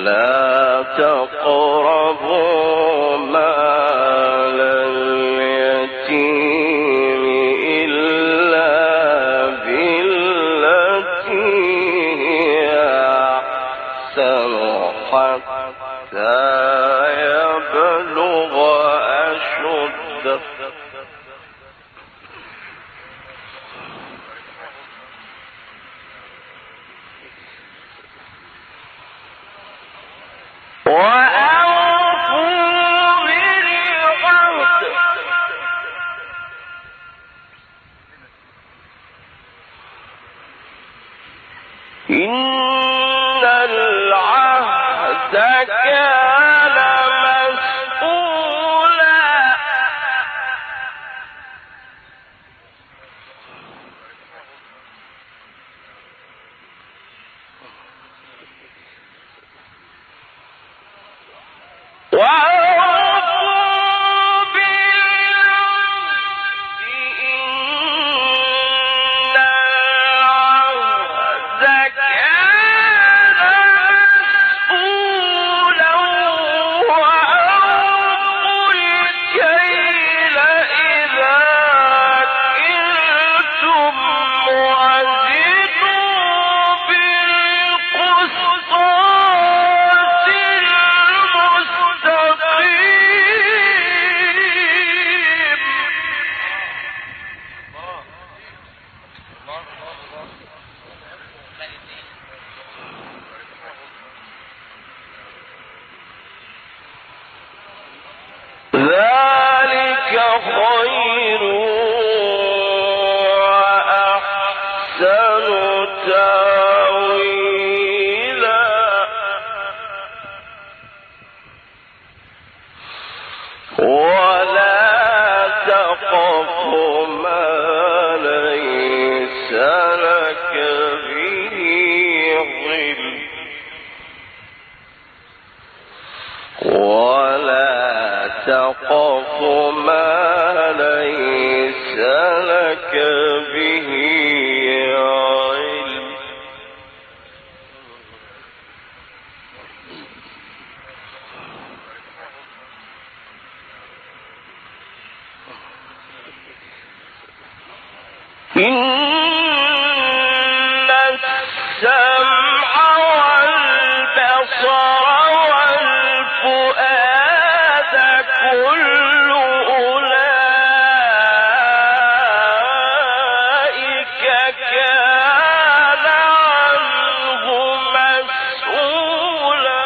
ولا تقربوا مال اليتيم إلا بالتي هي أحسن حتى يبلغ أشده إن العهد كان مسؤولا ذلك خير وأحسن تأويلا ولا تقف ما ليس لك به علم تقف ما ليس لك به علم إن السمع والبصر والفؤاد كل أولئك كان عنه مسؤولا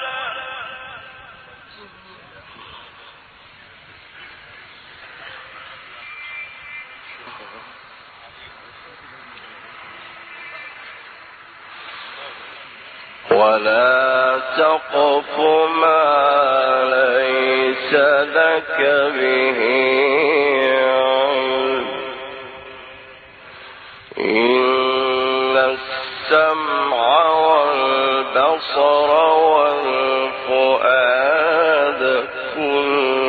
ولا تقف ما ليس لك به علم إن السمع والبصر والفؤاد كل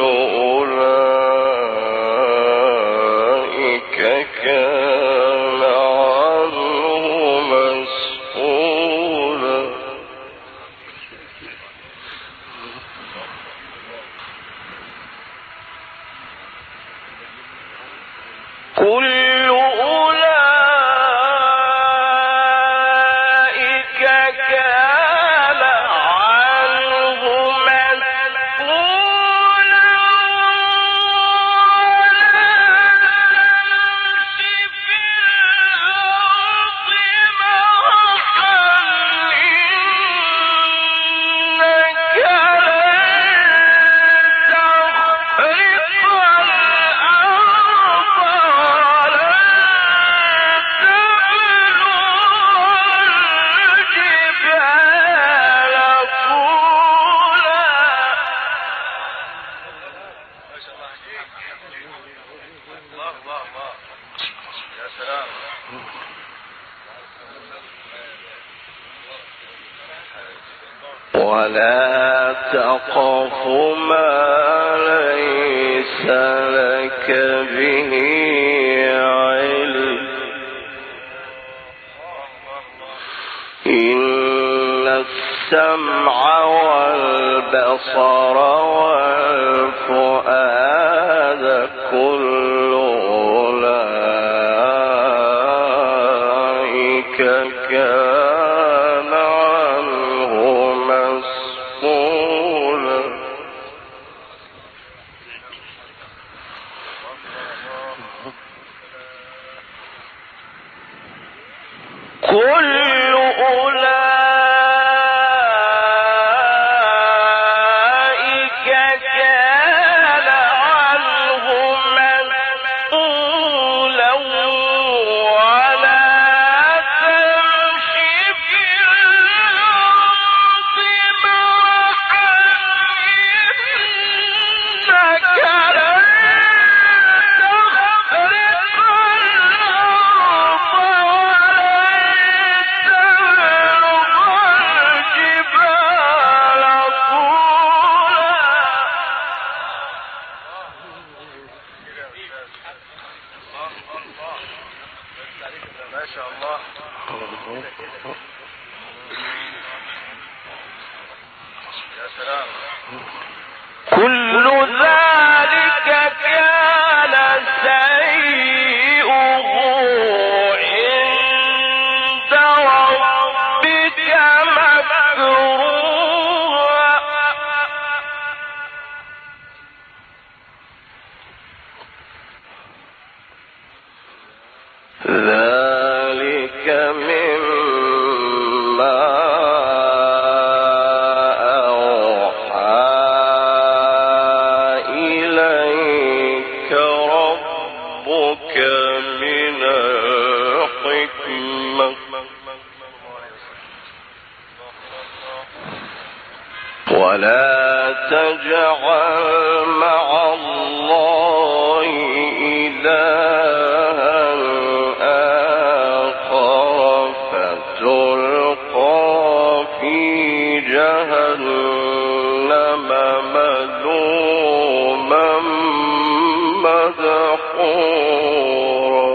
أولئك كان عنه مسؤولا كل أولئك كان عنه مسؤولا ولا تمش في الأرض مرحا إنك لن تخرق الأرض ولا تقف ما ليس لك به علم إن السمع والبصر والفؤاد كل أولئك كان عنه مسؤولا كل أولئك كان عنه مسؤولا ولا تمش في الأرض مرحا إنك لن تخرق الأرض ما شاء الله. يا سلام. كل ذلك كان سيئه عند ربك مكروها ذلك مما أوحى إليك ربك من الحكمة ولا تجعل مع الله إلها آخر فتلقى في جهنم مذموما مدحورا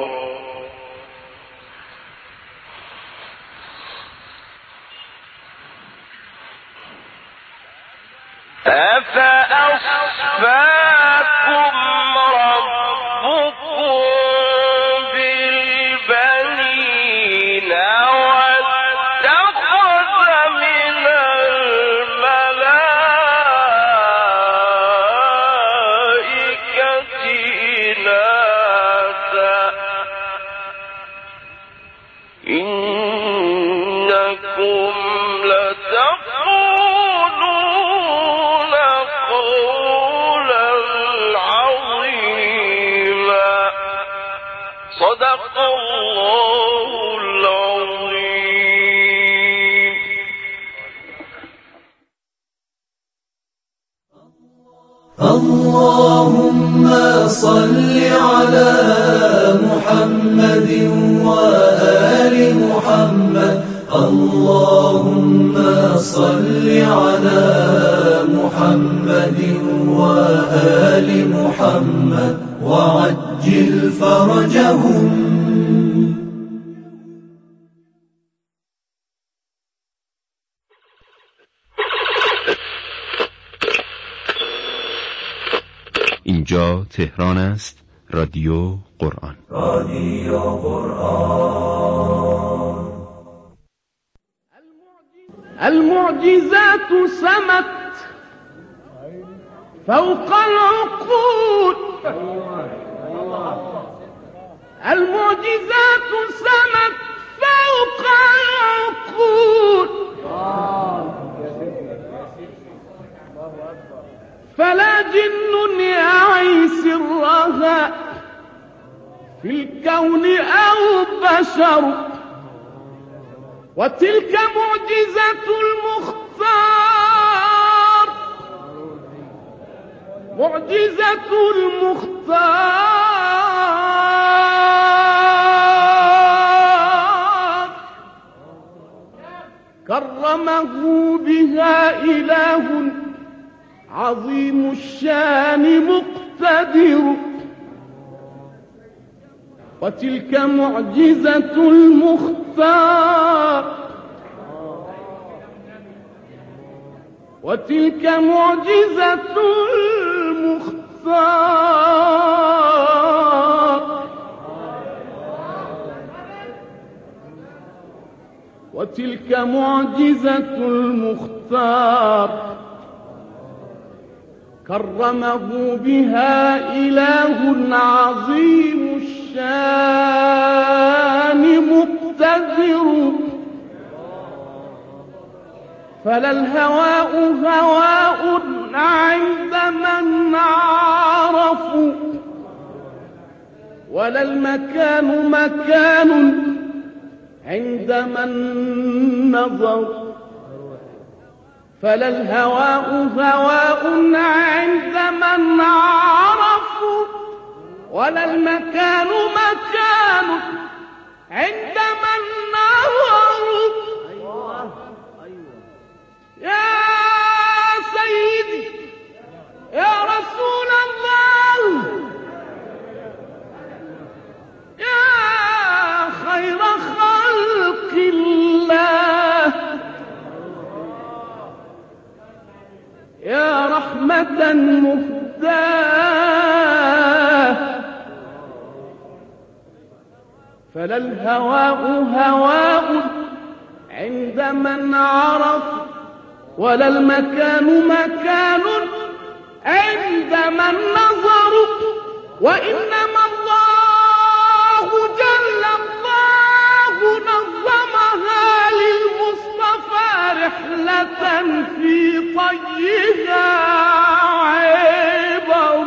أفأصفاكم ربكم بالبنين واتخذ من الملائكة إناثا إنكم لتقولون قولا عظيما صدق الله العظيم. اللهم صل على محمد وآل محمد. اللهم صل على محمد وآل محمد وعجل فرجهم. اینجا تهران است. رادیو قرآن. رادیو قرآن. المعجزات سمت فوق العقول. المعجزات سمت فوق العقول فلا جن يعي سرها في الكون أو بشر. وتلك معجزة المختار معجزة المختار كرمه بها إله عظيم الشان مقتدر. وتلك معجزة المختار وتلك معجزة المختار وتلك معجزة المختار كرمه بها إله عظيم الشان مقتدر فلا الهواء هواء عند من عرفوا ولا المكان مكان عند من نظر فلا الهواء هواء عند من عرفوا ولا المكان مكان عند من نظروا يا سيدي يا رسول الله يا خير خلق الله يا رحمة مهداة فلا الهواء هواء عند من عرف ولا المكان مكان عند من نظر وإنما الله جل الله نظمها للمصطفى رحلة في طيها عبر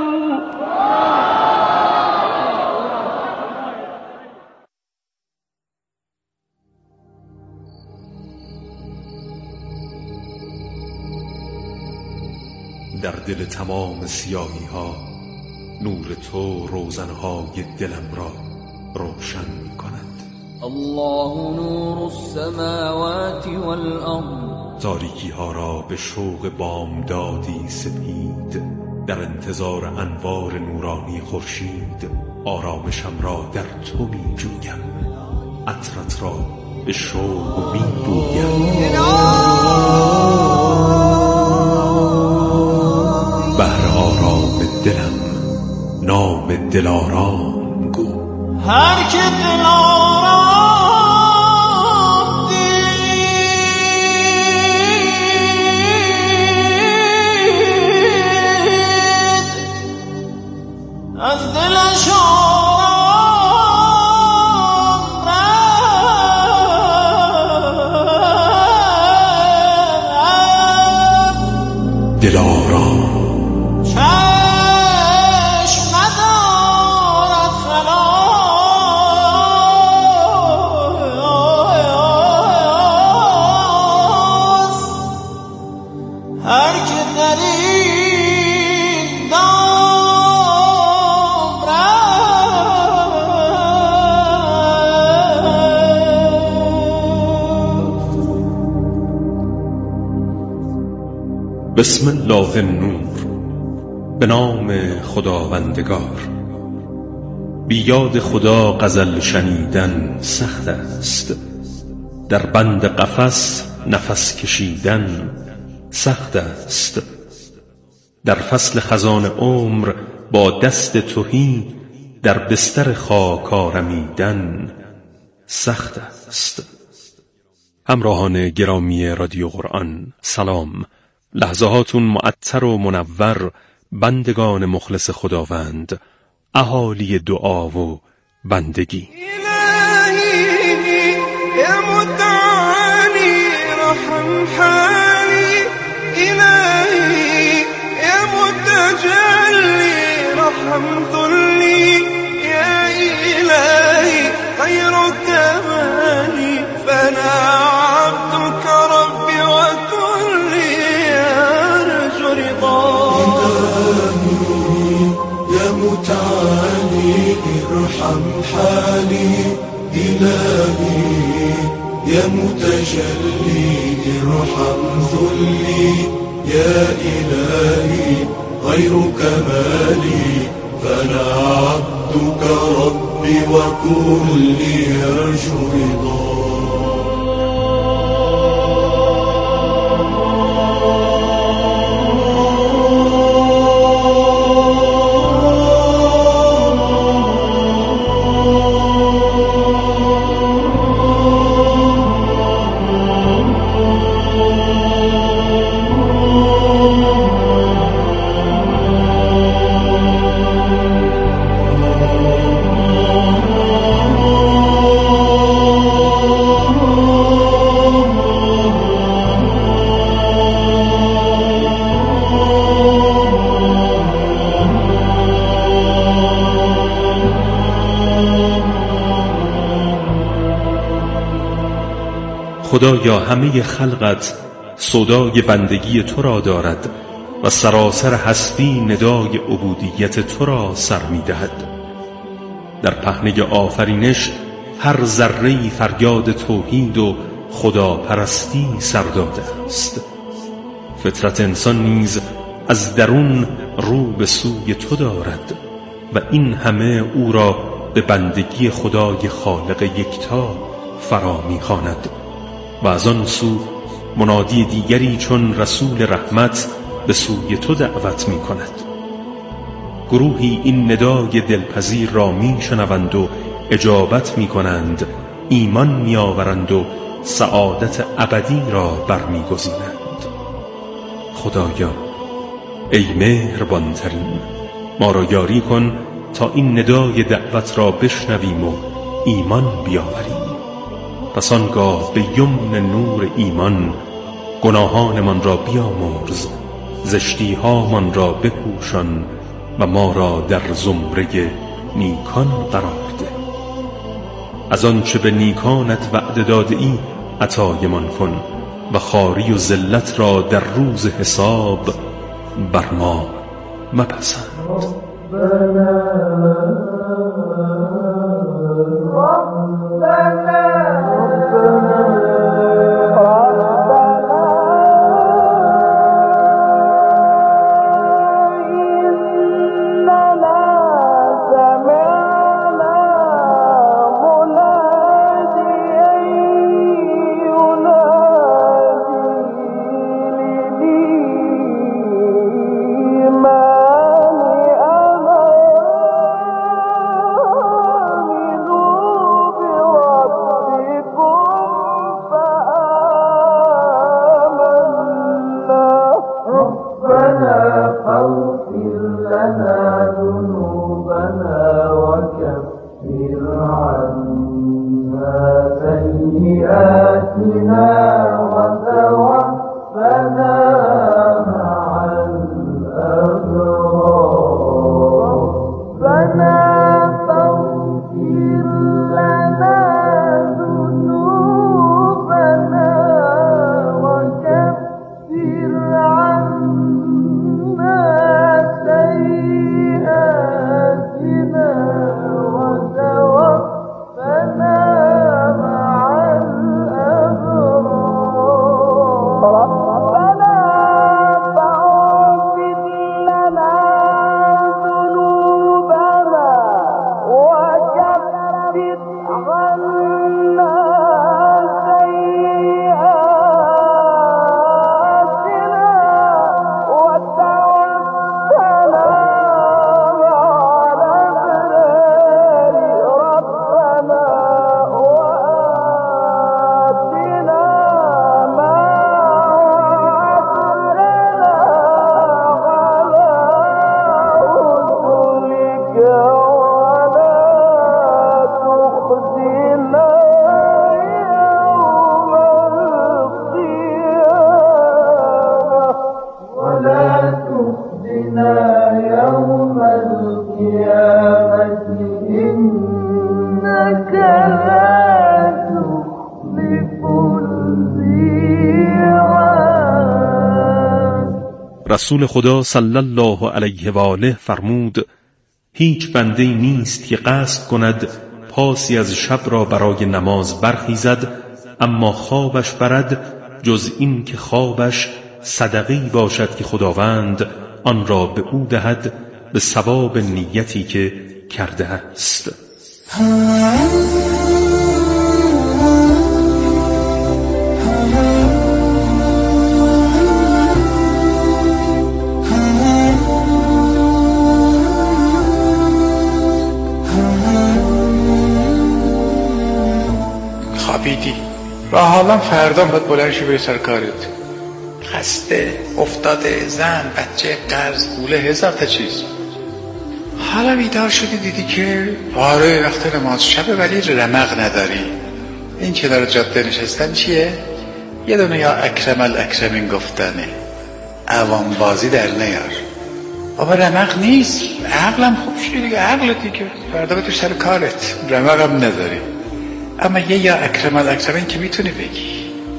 در دل تمام سیاهی ها نور تو روزنهای دلم را روشن می کند. الله نور السماوات والأرض تاریکی ها را به شوق بامدادی سپید در انتظار انوار نورانی خورشید آرامشم را در تو می جویم عطرت را به شوق می بویم بهر آرام دلم نام دلارام گو هر که دلارام دید از دلش آرام رفت دلارام بسم الله النور به نام خداوندگار بی یاد خدا غزل شنیدن سخت است در بند قفس نفس کشیدن سخت است در فصل خزان عمر با دست تهی در بستر خاک آرمیدن سخت است. همراهان گرامی رادیو قرآن سلام. لحظاتون معطر و منور بندگان مخلص خداوند اهالی دعا و بندگی إلهي يا متعالي رحم حالي إلهي يا متجلي رحم ذلي يا إلهي خيرك مالي فأنا عبدك ربي وكلي أرجو رضاك يا متعالي ارحم حالي إلهي يا متجلي ارحم ذلي يا إلهي غيرك مالي فأنا عبدك ربي وكلي أرجو رضاك خدایا همه خلقت صدای بندگی تو را دارد و سراسر هستی ندای عبودیت تو را سر می دهد. در پهنه آفرینش هر ذره‌ای فریاد توحید و خداپرستی سر داده است. فطرت انسان نیز از درون رو به سوی تو دارد و این همه او را به بندگی خدای خالق یکتا فرا می‌خواند و از آن سو منادی دیگری چون رسول رحمت به سوی تو دعوت می‌کند. گروهی این ندای دلپذیر را میشنوند و اجابت می‌کنند، ایمان می‌آورند و سعادت ابدی را برمی‌گزینند. خدایا ای مهربان‌ترین، ما را یاری کن تا این ندای دعوت را بشنویم و ایمان بیاوریم. پس آنگاه به یمن نور ایمان گناهانمان را بیامرز، زشتی‌هامان را بپوشان و ما را در زمره نیکان قرار ده. از آنچه به نیکانت وعده داده ای عطایمان کن و خواری و ذلت را در روز حساب بر ما مپسند. رسول خدا صلی الله علیه و آله فرمود: هیچ بنده نیست که قصد کند پاسی از شب را برای نماز برخیزد اما خوابش برد جز این که خوابش صدقه‌ای باشد که خداوند آن را به او دهد به ثواب نیتی که کرده است. خوابیدی و حالا فردا باید بلند شی بری سر کارت. خسته، افتاده، زن، بچه، قرض، پول، هزار تا چیز. حالا بیدار شدی دیدی که آره وقت نماز شبه ولی رمق نداری. این کنار جاده نشستن چیه؟ یه دونه یا اکرم الاکرمین گفتنه، عوام بازی در نیار. بابا رمق نیست، عقلم خوب شدی دیگه، عقلتی که فردا بتو سر کارت، رمق هم نداری. اما یه یا اکرم الاکرمین که میتونی بگی.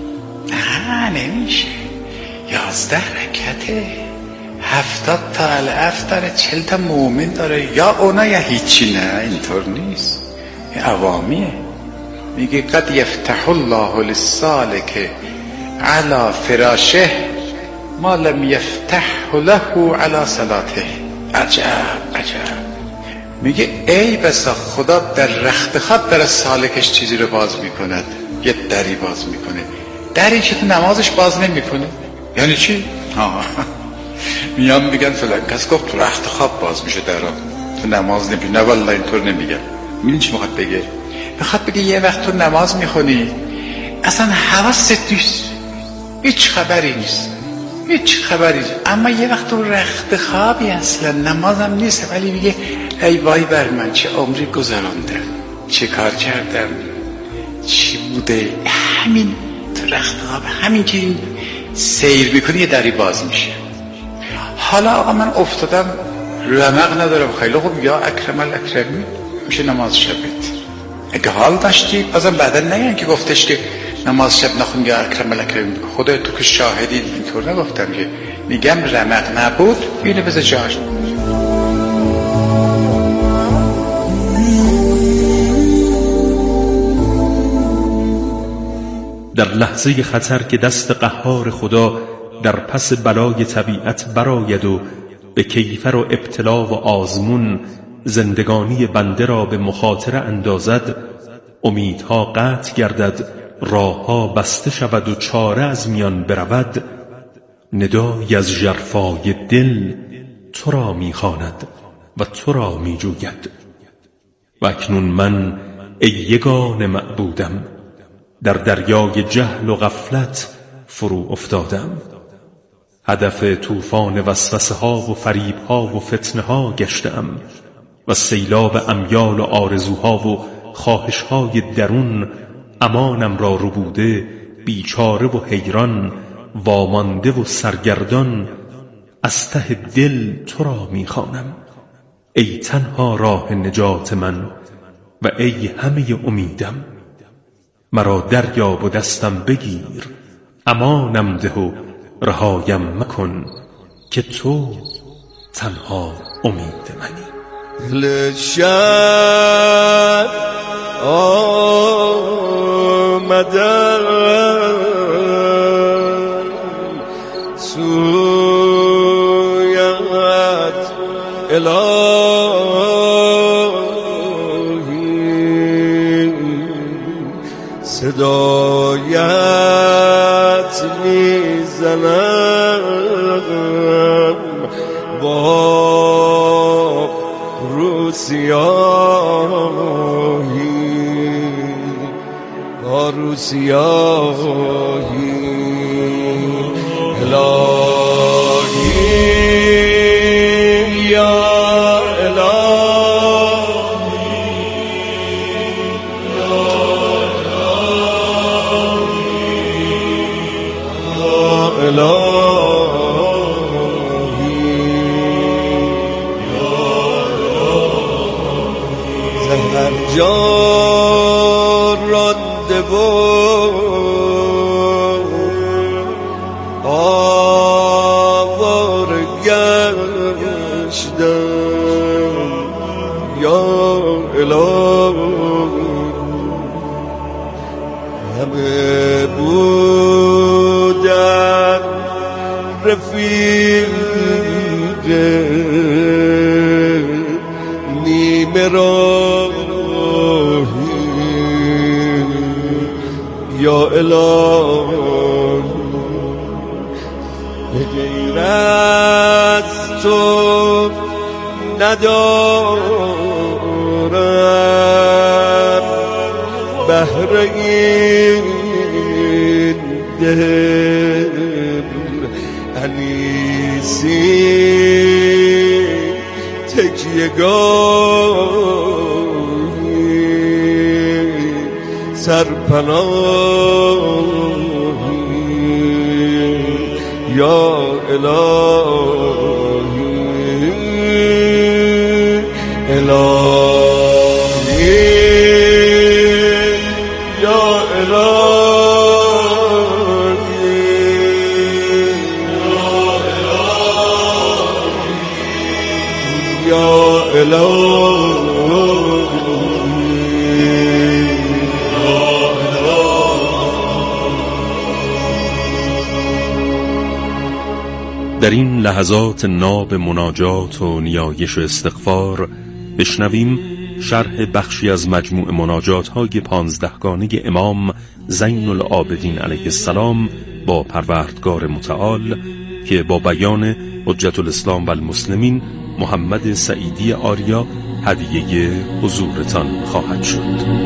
نمیشه. 11 رکعته، 70 تا الف داره، 40 تا مومن داره، یا اونا یا هیچی. نه اینطور نیست، این عوامیه. میگه قد یفتح الله للسالک علی فراشه ما لم یفتح له علی صلاته. عجب عجب. میگه ای بسا خدا در رخت خواب در سالکش چیزی رو باز میکند، یه دری باز میکنه. دری که تو نمازش باز نمیکنه. یعنی چی؟ میان میگن فلان کس گفت تو رخت خواب باز میشه درا، تو نماز نمیشه. نه والله اینطور نمیگن. میدونی چی میخواد بگه؟ میخواد بگه یه وقت تو نماز میخونی اصلا حواست نیست، هیچ خبری نیست، هیچ خبری نیست. اما یه وقت تو رخت خوابی اصلا نمازم نیست، ولی میگه ای وای بر من چه عمری گذراندم، چه کار کردم، چی بوده. همین تو رخت خواب همین که سیر میکنی یه دری باز میشه. حالا آقا من افتادم رمق ندارم، خیلی خوب، یا اکرم الاکرمی میشه نماز شبت. اگه حال داشتی بازم بعدا نگن که گفتش که نماز شب نخون یا اکرم الاکرمی. خدا تو که شاهدی اینطور نگفتم که، میگم رمق نبود اینو بذار جاش. در لحظه خطر که دست قهار خدا در پس بلای طبیعت براید و به کیفر و ابتلا و آزمون زندگانی بنده را به مخاطره اندازد، امیدها قطع گردد، راهها بسته شود و چاره از میان برود، ندایی از ژرفای دل تو را میخواند و تو را میجوید. و اکنون من ای یگانه معبودم در دریای جهل و غفلت فرو افتادم. هدف طوفان وسوسه ها و فریب ها و فتنه ها گشتم و سیلاب امیال و آرزوها و خواهش های درون امانم را ربوده، بیچاره و حیران، وامانده و سرگردان، از ته دل تو را میخوانم ای تنها راه نجات من و ای همه امیدم. مرا دریاب و دستم بگیر، امانم ده و رهایم مکن که تو تنها امید منی. لشد آمدن سویت الهی، صدایت میزنم با روسیاهی الهی یا الهی یا الهی زهر جان رانده و آواره گشتم یا الهی. همه بودن رفیق نیمه راهی یا الهی، به غیر از تو ندارم بهر این دل انیسی تکیه‌گاهی سرپناهی یا الهی الهی یا الهی در این لحظات ناب مناجات و نیایش و استغفار بشنویم شرح بخشی از مجموع مناجات‌های 15گانه امام زین العابدین علیه السلام با پروردگار متعال که با بیان حجت الاسلام و المسلمین محمد سعیدی آریا هدیه حضورتان خواهد شد.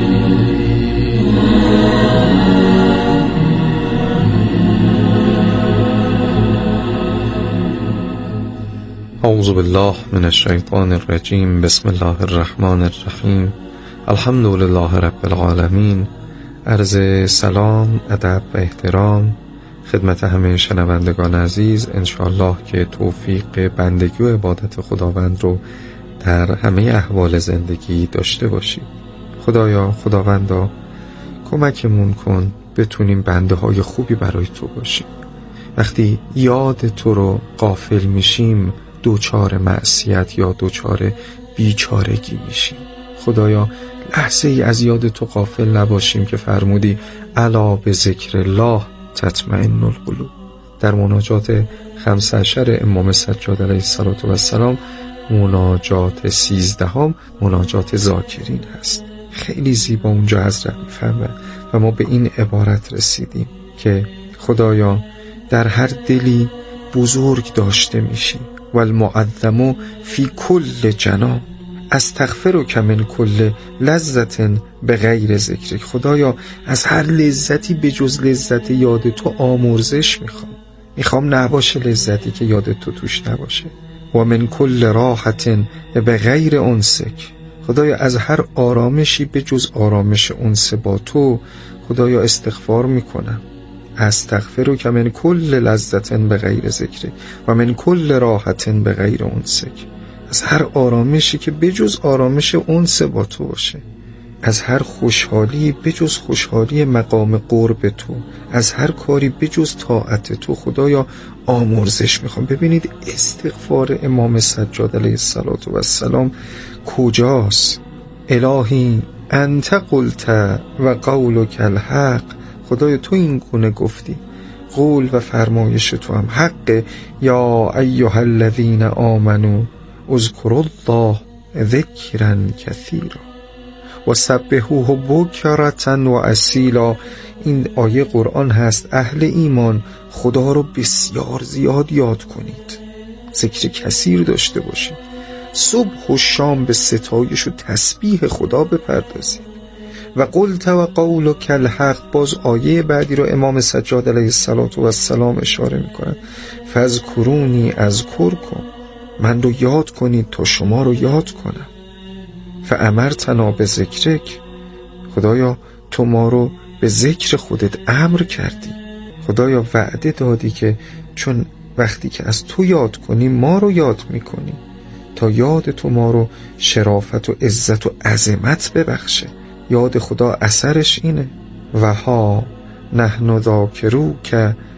اعوذ بالله من الشیطان الرجیم. بسم الله الرحمن الرحیم. الحمد لله رب العالمین. عرض سلام، ادب و احترام خدمت همه شنوندگان عزیز. انشاءالله که توفیق بندگی و عبادت خداوند رو در همه احوال زندگی داشته باشید. خدایا، خداوندا کمکمون کن بتونیم بنده های خوبی برای تو باشیم. وقتی یاد تو رو غافل میشیم دوچار معصیت یا دوچار بیچارگی میشیم. خدایا لحظه ای از یاد تو غافل نباشیم که فرمودی الا به ذکر الله تطمئن القلوب. در مناجات 15 امام سجاد علیه السلام مناجات 13 مناجات ذاکرین هست. خیلی زیبا اونجا حضرت میفرمایند و ما به این عبارت رسیدیم که خدایا در هر دلی بزرگ داشته میشی و المعظم فی کل جنان استغفرک من کل لذت به غیر ذکرک. خدایا از هر لذتی به جز لذت یاد تو آمرزش میخوام نباشه لذتی که یاد تو توش نباشه. و من کل راحت به غیر انسک. خدایا از هر آرامشی به جز آرامش انس با تو خدایا استغفار میکنم. استغفرک من کل لذت به غیر ذکرک و من کل راحت به غیر انسک. از هر آرامشی که بجز آرامش انس با تو باشه، از هر خوشحالی بجز خوشحالی مقام قرب تو، از هر کاری بجز طاعت تو خدایا آمرزش میخوام. ببینید استغفار امام سجاد علیه السلام کجاست؟ الهی انت قلت و قولک الحق. خدایا تو این گونه گفتی، قول و فرمایش تو هم حق. یا ایها الذین آمنوا اذکروا الله ذکرا کثیرا و سبحوه بکرة و اصیلا. این آیه قرآن هست. اهل ایمان خدا رو بسیار زیاد یاد کنید، ذکر کثیر داشته باشید، صبح و شام به ستایش و تسبیح خدا بپردازید. و قلت و قولک الحق، باز آیه بعدی رو امام سجاد علیه السلام اشاره میکنند. فاذکرونی اذکرکم، من رو یاد کنید تا شما رو یاد کنم. فامرتنا به ذکرک، خدایا تو ما رو به ذکر خودت امر کردی. خدایا وعده دادی که چون وقتی که از تو یاد کنیم ما رو یاد میکنی، تا یاد تو ما رو شرافت و عزت و عظمت ببخشه. یاد خدا اثرش اینه. و ها نحن ذاکروک